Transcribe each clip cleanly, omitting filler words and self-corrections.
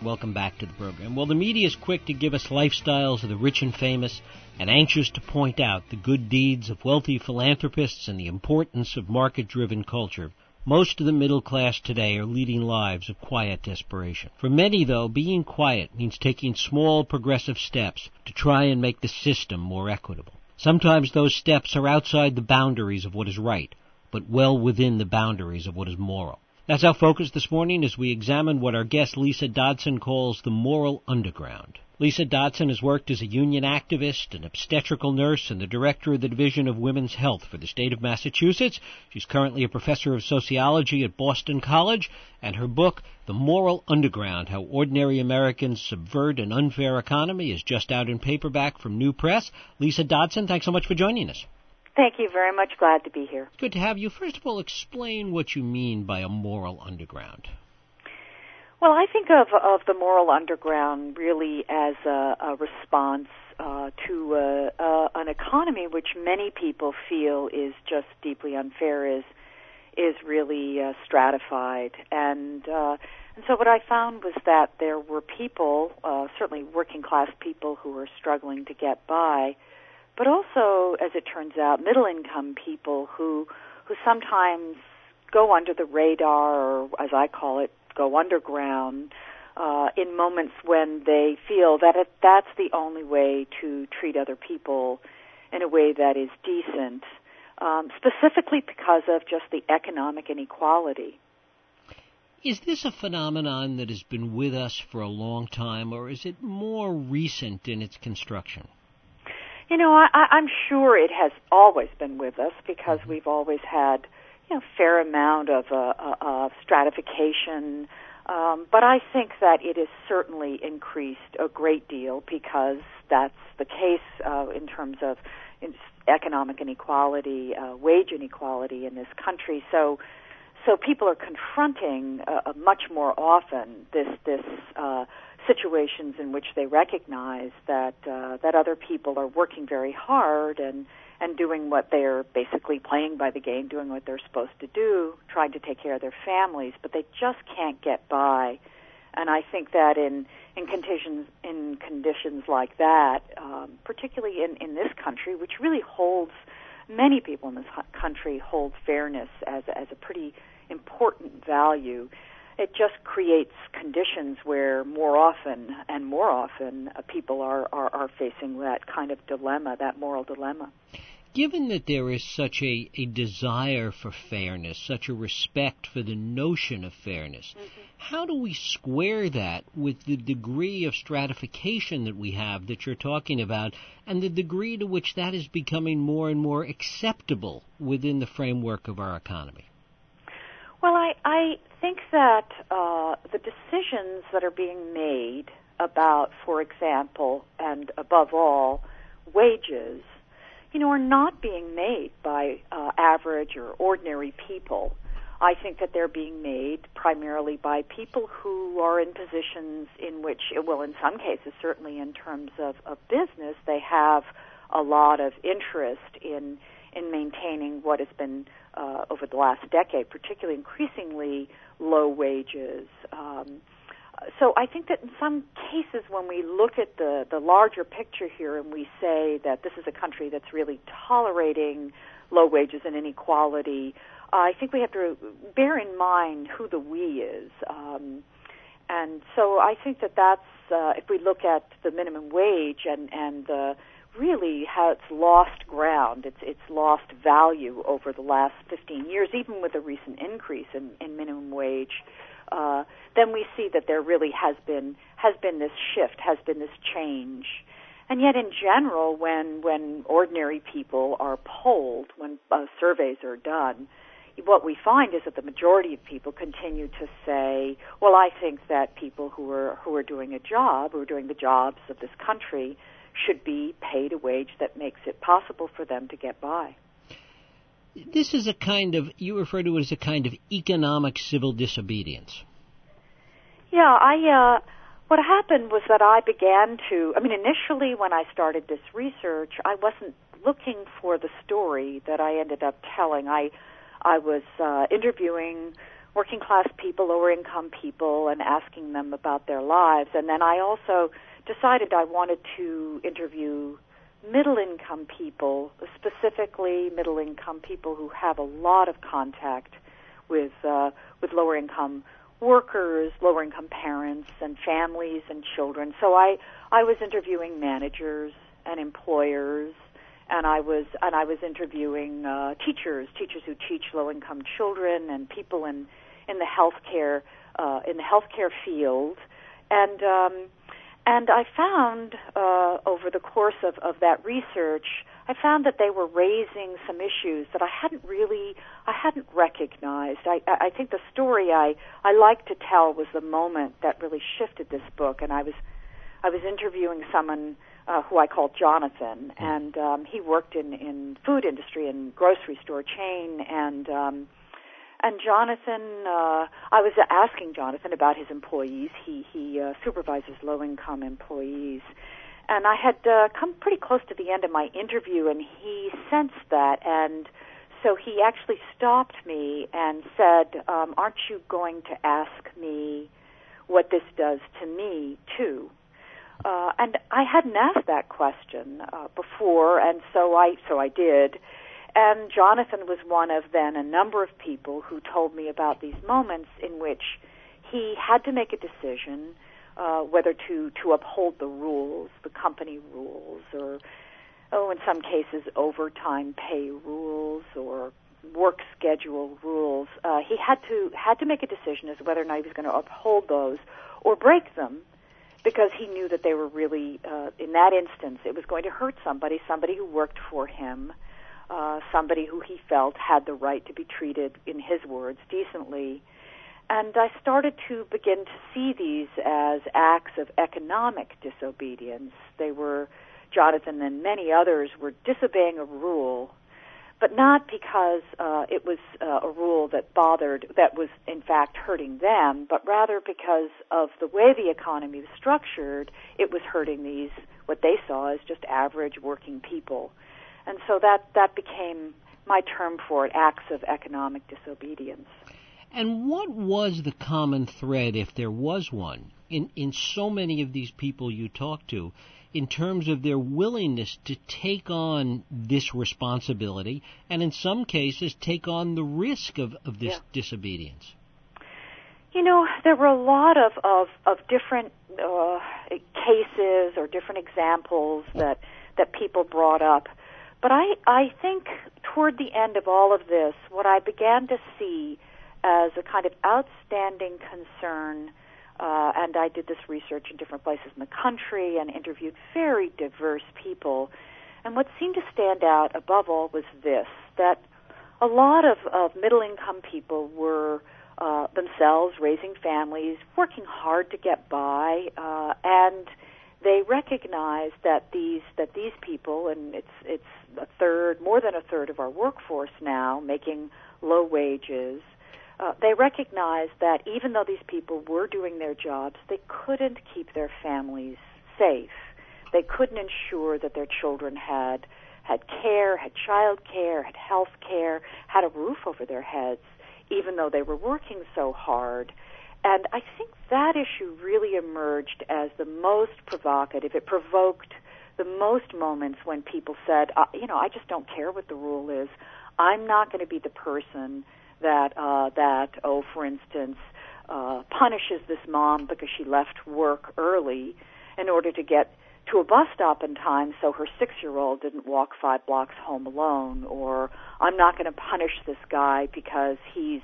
Welcome back to the program. Well, the media is quick to give us lifestyles of the rich and famous and anxious to point out the good deeds of wealthy philanthropists and the importance of market-driven culture. Most of the middle class today are leading lives of quiet desperation. For many, though, being quiet means taking small progressive steps to try and make the system more equitable. Sometimes those steps are outside the boundaries of what is right, but well within the boundaries of what is moral. That's our focus this morning as we examine what our guest Lisa Dodson calls the moral underground. Lisa Dodson has worked as a union activist, an obstetrical nurse, and the director of the Division of Women's Health for the state of Massachusetts. She's currently a professor of sociology at Boston College, and her book, The Moral Underground, How Ordinary Americans Subvert an Unfair Economy, is just out in paperback from New Press. Lisa Dodson, thanks so much for joining us. Thank you very much. Glad to be here. Good to have you. First of all, explain what you mean by a moral underground. Well, I think of the moral underground really as a response to an economy which many people feel is just deeply unfair, is really stratified. And so what I found was that there were people, certainly working class people, who were struggling to get by, but also, as it turns out, middle-income people who sometimes go under the radar, or as I call it, go underground, in moments when they feel that that's the only way to treat other people in a way that is decent, specifically because of just the economic inequality. Is this a phenomenon that has been with us for a long time, or is it more recent in its construction? You know, I'm sure it has always been with us because we've always had, fair amount of stratification. But I think that it has certainly increased a great deal because that's the case in terms of economic inequality, wage inequality in this country. So people are confronting much more often this situations in which they recognize that other people are working very hard and doing what they're basically playing by the game, doing what they're supposed to do, trying to take care of their families, but they just can't get by. And I think that in conditions like that, particularly in this country, which really holds many people in this country hold fairness as a pretty important value. It just creates conditions where more often people are facing that kind of dilemma, that moral dilemma. Given that there is such a desire for fairness, such a respect for the notion of fairness, how do we square that with the degree of stratification that we have that you're talking about and the degree to which that is becoming more and more acceptable within the framework of our economy? Well, I think that the decisions that are being made about, for example, and above all, wages, are not being made by average or ordinary people. I think that they're being made primarily by people who are in positions in which, well, in some cases, certainly in terms of business, they have a lot of interest in maintaining what has been over the last decade, particularly increasingly low wages. So I think that in some cases when we look at the larger picture here and we say that this is a country that's really tolerating low wages and inequality, I think we have to bear in mind who the we is. And so I think that's, if we look at the minimum wage and really how it's lost ground, it's lost value over the last 15 years, even with a recent increase in minimum wage, then we see that there really has been this shift, has been this change. And yet in general, when ordinary people are polled, when surveys are done, what we find is that the majority of people continue to say, well, I think that people who are doing a job, who are doing the jobs of this country, should be paid a wage that makes it possible for them to get by. This is a kind of, you refer to it as a kind of economic civil disobedience. Yeah, what happened was that I began to, initially when I started this research, I wasn't looking for the story that I ended up telling. I was interviewing working class people, lower income people, and asking them about their lives. And then I also decided I wanted to interview middle income people, specifically middle income people who have a lot of contact with lower income workers, lower income parents and families and children. So I was interviewing managers and employers, and I was interviewing teachers who teach low income children, and people in the healthcare field, and I found over the course of that research, I found that they were raising some issues that I hadn't recognized. I think the story I like to tell was the moment that really shifted this book, and I was interviewing someone who I called Jonathan, and he worked in food industry and grocery store chain, and Jonathan, I was asking Jonathan about his employees. He supervises low-income employees. And I had come pretty close to the end of my interview, and he sensed that. And so he actually stopped me and said, aren't you going to ask me what this does to me, too? And I hadn't asked that question before, and so I did. And Jonathan was one of then a number of people who told me about these moments in which he had to make a decision whether to uphold the rules, the company rules, or, in some cases, overtime pay rules or work schedule rules. He had to make a decision as to whether or not he was going to uphold those or break them, because he knew that they were really, in that instance, it was going to hurt somebody who worked for him, somebody who he felt had the right to be treated, in his words, decently. And I started to begin to see these as acts of economic disobedience. Jonathan and many others were disobeying a rule, but not because it was a rule that was in fact hurting them, but rather because of the way the economy was structured, it was hurting these, what they saw as just average working people. And so that became my term for it, acts of economic disobedience. And what was the common thread, if there was one, in so many of these people you talked to, in terms of their willingness to take on this responsibility and in some cases take on the risk of this disobedience? You know, there were a lot of different cases or different examples that people brought up. But I think toward the end of all of this, what I began to see as a kind of outstanding concern, and I did this research in different places in the country and interviewed very diverse people, and what seemed to stand out above all was this, that a lot of middle-income people were themselves raising families, working hard to get by, and they recognized that these people, and it's more than a third of our workforce now, making low wages. They recognized that even though these people were doing their jobs, they couldn't keep their families safe. They couldn't ensure that their children had care, had child care, had health care, had a roof over their heads, even though they were working so hard. And I think that issue really emerged as the most provocative. It provoked the most moments when people said, I just don't care what the rule is. I'm not going to be the person that for instance, punishes this mom because she left work early in order to get to a bus stop in time so her 6-year-old didn't walk 5 blocks home alone, or I'm not going to punish this guy because he's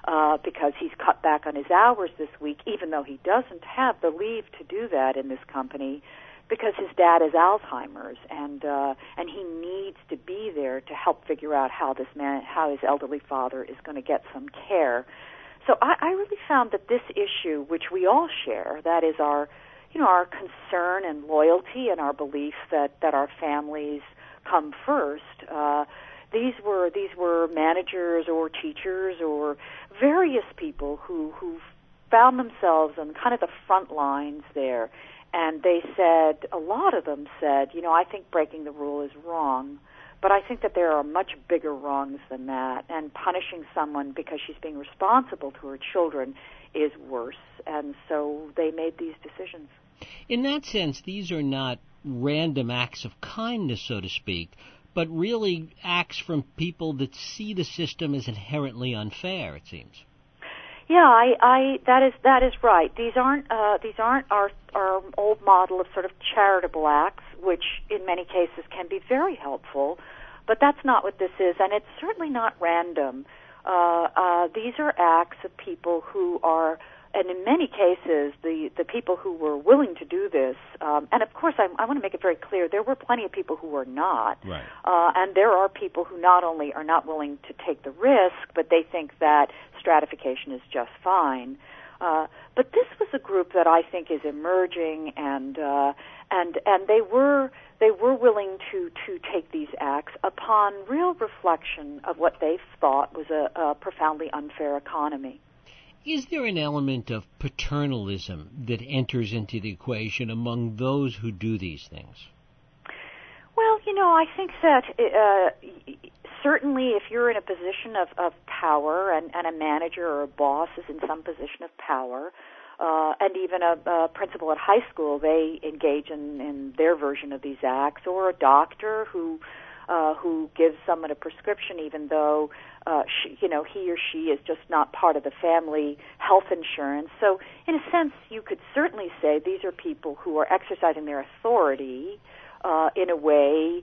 cut back on his hours this week, even though he doesn't have the leave to do that in this company, because his dad has Alzheimer's, and he needs to be there to help figure out how his elderly father is going to get some care. So I really found that this issue, which we all share, that is our concern and loyalty and our belief that our families come first. These were managers or teachers or various people who found themselves on kind of the front lines there. And they said, a lot of them said, I think breaking the rule is wrong, But I think that there are much bigger wrongs than that, and punishing someone because she's being responsible to her children is worse. And so they made these decisions. In that sense, these are not random acts of kindness, so to speak, but really acts from people that see the system as inherently unfair, it seems. Yeah, that is right. These aren't our old model of sort of charitable acts, which in many cases can be very helpful, but that's not what this is, and it's certainly not random. These are acts of people who are, and in many cases, the people who were willing to do this, and of course I want to make it very clear, there were plenty of people who were not. Right. And there are people who not only are not willing to take the risk, but they think that stratification is just fine. But this was a group that I think is emerging, and they were willing to take these acts upon real reflection of what they thought was a profoundly unfair economy. Is there an element of paternalism that enters into the equation among those who do these things? Well, I think that certainly if you're in a position of power, and a manager or a boss is in some position of power, and even a principal at high school, they engage in their version of these acts, or a doctor who gives someone a prescription even though he or she is just not part of the family health insurance. So in a sense, you could certainly say these are people who are exercising their authority in a way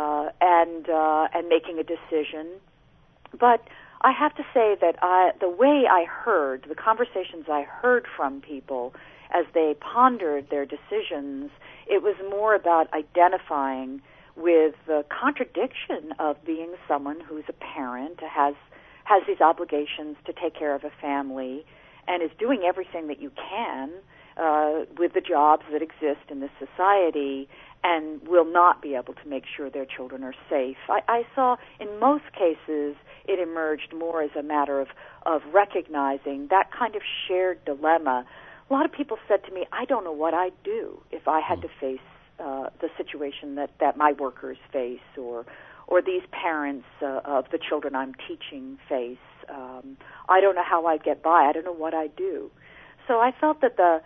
and making a decision. But I have to say that the way I heard, the conversations I heard from people as they pondered their decisions, it was more about identifying with the contradiction of being someone who's a parent, has these obligations to take care of a family, and is doing everything that you can with the jobs that exist in this society, and will not be able to make sure their children are safe. I saw in most cases it emerged more as a matter of recognizing that kind of shared dilemma. A lot of people said to me, I don't know what I'd do if I had to face the situation that my workers face, or these parents of the children I'm teaching face. I don't know how I'd get by. I don't know what I'd do. So I felt that the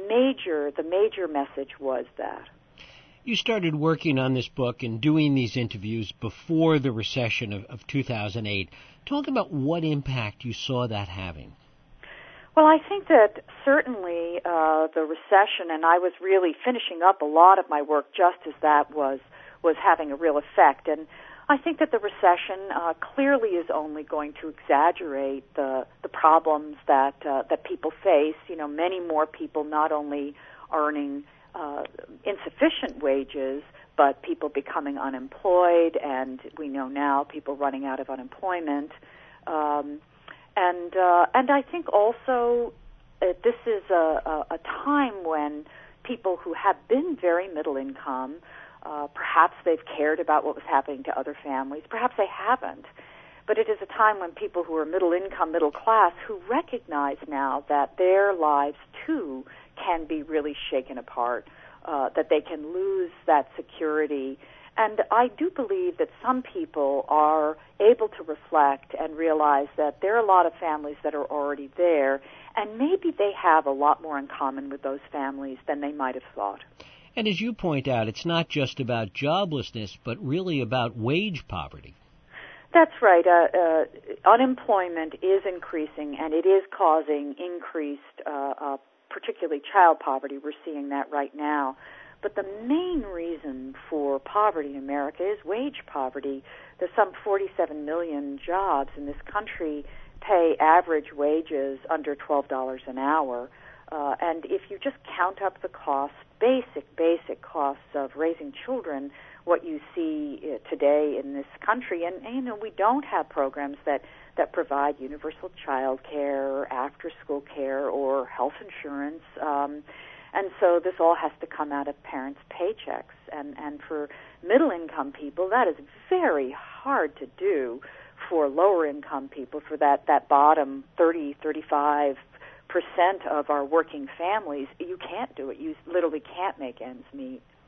major message was that. You started working on this book and doing these interviews before the recession of 2008. Talk about what impact you saw that having. Well, I think that certainly the recession, and I was really finishing up a lot of my work just as that was having a real effect. And I think that the recession clearly is only going to exaggerate the problems that people face. Many more people not only earning insufficient wages, but people becoming unemployed, and we know now people running out of unemployment. And I think also this is a time when people who have been very middle income, perhaps they've cared about what was happening to other families, perhaps they haven't. But it is a time when people who are middle income, middle class, who recognize now that their lives too can be really shaken apart, that they can lose that security. And I do believe that some people are able to reflect and realize that there are a lot of families that are already there, and maybe they have a lot more in common with those families than they might have thought. And as you point out, it's not just about joblessness, but really about wage poverty. That's right. Unemployment is increasing, and it is causing increased, particularly child poverty. We're seeing that right now. But the main reason for poverty in America is wage poverty. There's some 47 million jobs in this country pay average wages under $12 an hour. And if you just count up the costs, basic costs of raising children, what you see today in this country, and we don't have programs that provide universal child care, after-school care, or health insurance. And so this all has to come out of parents' paychecks. And for middle-income people, that is very hard to do. For lower-income people, for that bottom 35% of our working families, you can't do it. You literally can't make ends meet.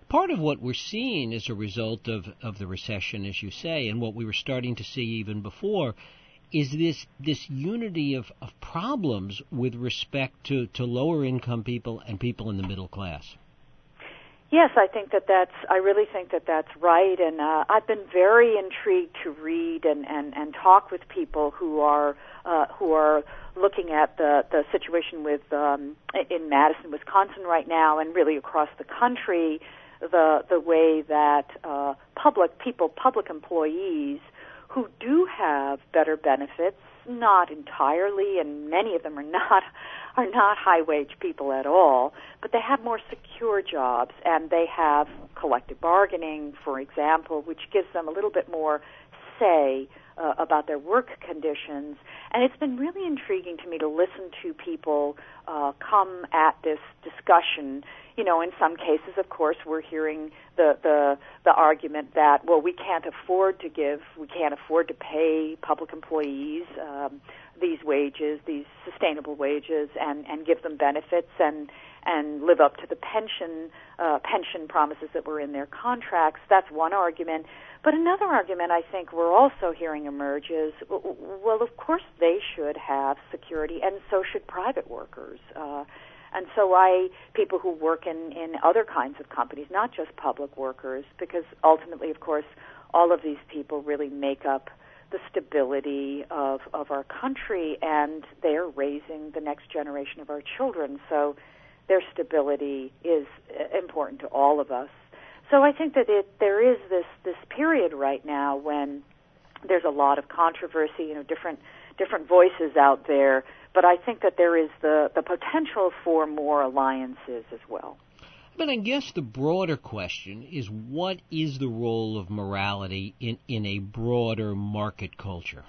Part of what we're seeing as a result of the recession, as you say, and what we were starting to see even before, is this unity of problems with respect to lower income people and people in the middle class. Yes, I really think that that's right, and I've been very intrigued to read and talk with people who are looking at the situation with in Madison, Wisconsin right now, and really across the country, the way that public employees who do have better benefits, not entirely, and many of them are not high-wage people at all, but they have more secure jobs, and they have collective bargaining, for example, which gives them a little bit more say about their work conditions. And it's been really intriguing to me to listen to people come at this discussion. You know, in some cases, of course, we're hearing the argument that, well, we can't afford to pay public employees these wages, these sustainable wages, and give them benefits and live up to the pension promises that were in their contracts. That's one argument. But another argument I think we're also hearing emerge is, well, of course they should have security, and so should private workers. And so people who work in other kinds of companies, not just public workers, because ultimately, of course, all of these people really make up the stability of our country, and they're raising the next generation of our children. So their stability is important to all of us. So I think that there is this period right now when there's a lot of controversy, you know, different voices out there, but I think that there is the potential for more alliances as well. But I guess the broader question is, what is the role of morality in a broader market culture?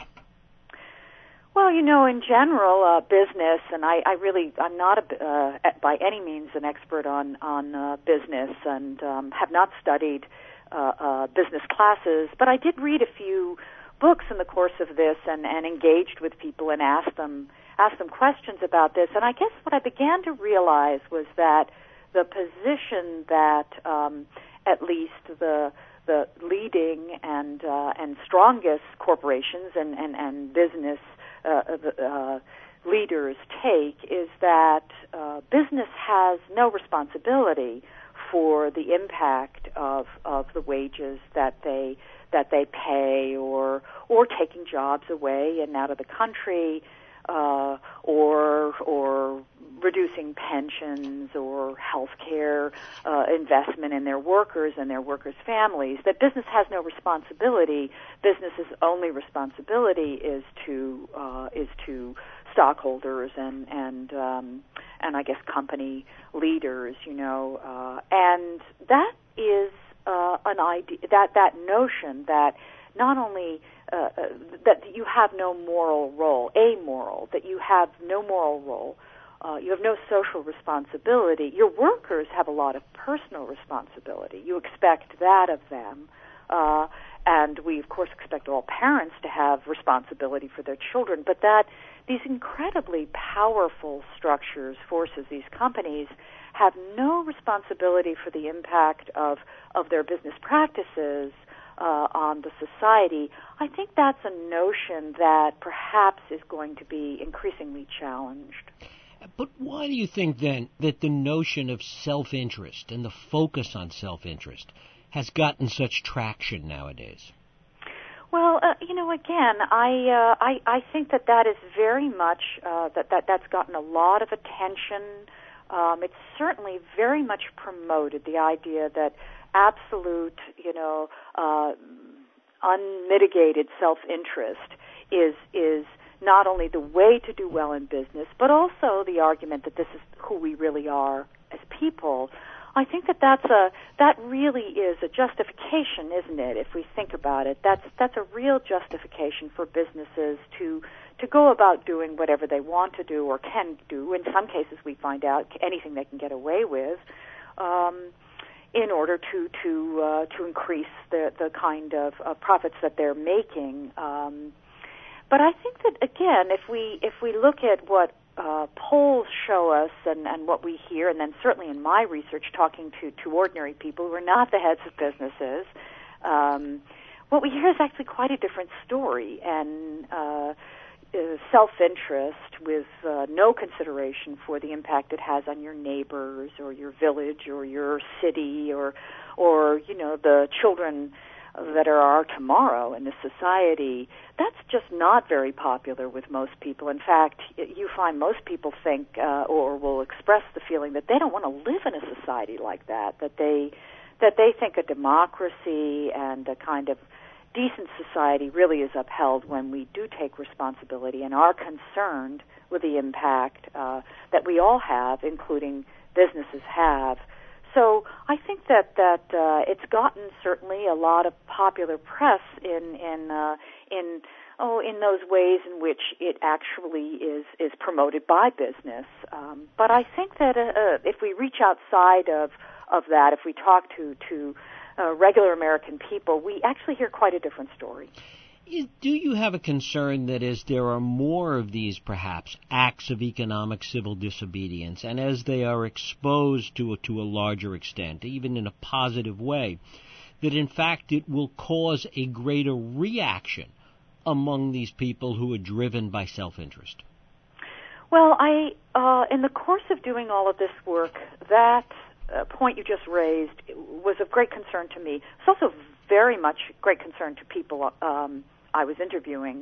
Well, you know, in general, business, and I'm not by any means an expert on business, and have not studied business classes, but I did read a few books in the course of this, and engaged with people and asked them questions about this. And I guess what I began to realize was that the position that at least the leading and strongest corporations and business leaders take is that business has no responsibility for the impact of the wages that they pay, or taking jobs away and out of the country, or reducing pensions or health care investment in their workers and their workers' families. That business has no responsibility. Business's only responsibility is to stockholders and I guess company leaders, you know, and that is an idea, that notion that not only that you have no moral role, that you have no moral role, you have no social responsibility. Your workers have a lot of personal responsibility. You expect that of them. And we, of course, expect all parents to have responsibility for their children, but that these incredibly powerful structures, forces, these companies, have no responsibility for the impact of their business practices on the society. I think that's a notion that perhaps is going to be increasingly challenged. But why do you think, then, that the notion of self-interest and the focus on self-interest has gotten such traction nowadays? Well, you know, again, I think that is very much that's gotten a lot of attention. It's certainly very much promoted, the idea that absolute, you know, unmitigated self-interest is not only the way to do well in business, but also the argument that this is who we really are as people. I think that really is a justification, isn't it? If we think about it, that's a real justification for businesses to go about doing whatever they want to do or can do. In some cases, we find out anything they can get away with, in order to increase the kind of profits that they're making. But I think that, again, if we look at what polls show us and what we hear, and then certainly in my research talking to ordinary people who are not the heads of businesses, what we hear is actually quite a different story, and self-interest with no consideration for the impact it has on your neighbors or your village or your city or the children that are our tomorrow in this society. That's just not very popular with most people. In fact, you find most people think or will express the feeling that they don't want to live in a society like that, that they think a democracy and a kind of decent society really is upheld when we do take responsibility and are concerned with the impact that we all have, including businesses have. So I think that it's gotten certainly a lot of popular press in those ways in which it actually is promoted by business. But I think that if we reach outside of that, if we talk to regular American people, we actually hear quite a different story. Do you have a concern that as there are more of these, perhaps, acts of economic civil disobedience, and as they are exposed to a larger extent, even in a positive way, that in fact it will cause a greater reaction among these people who are driven by self-interest? Well, in the course of doing all of this work, that point you just raised was of great concern to me. It's also very much great concern to people I was interviewing,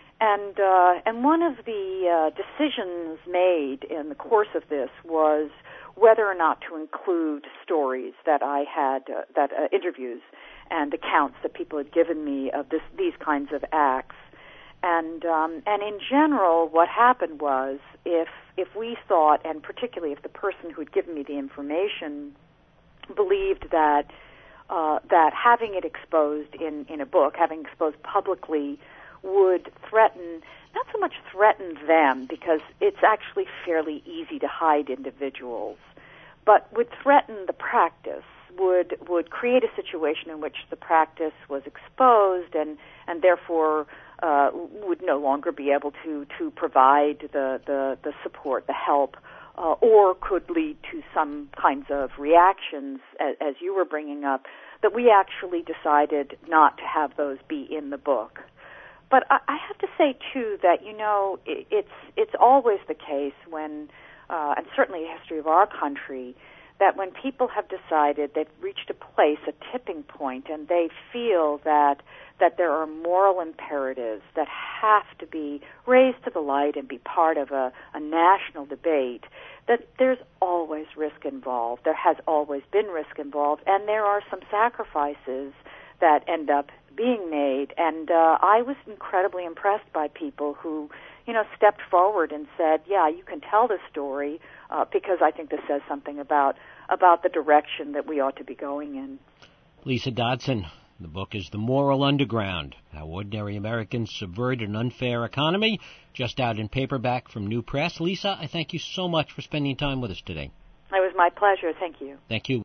and one of the decisions made in the course of this was whether or not to include stories that I had, interviews and accounts that people had given me of these kinds of acts, and in general, what happened was if we thought, and particularly if the person who had given me the information believed that having it exposed in a book, having exposed publicly, would threaten, not so much threaten them, because it's actually fairly easy to hide individuals, but would threaten the practice, would create a situation in which the practice was exposed and therefore would no longer be able to provide the support, the help, or could lead to some kinds of reactions, as you were bringing up, that we actually decided not to have those be in the book. But I have to say, too, that, it's always the case when, and certainly the history of our country, that when people have decided they've reached a place, a tipping point, and they feel that there are moral imperatives that have to be raised to the light and be part of a national debate, that there's always risk involved. There has always been risk involved, and there are some sacrifices that end up being made. And I was incredibly impressed by people who, stepped forward and said, yeah, you can tell this story because I think this says something about the direction that we ought to be going in. Lisa Dodson, the book is The Moral Underground, How Ordinary Americans Subvert an Unfair Economy, just out in paperback from New Press. Lisa, I thank you so much for spending time with us today. It was my pleasure. Thank you. Thank you.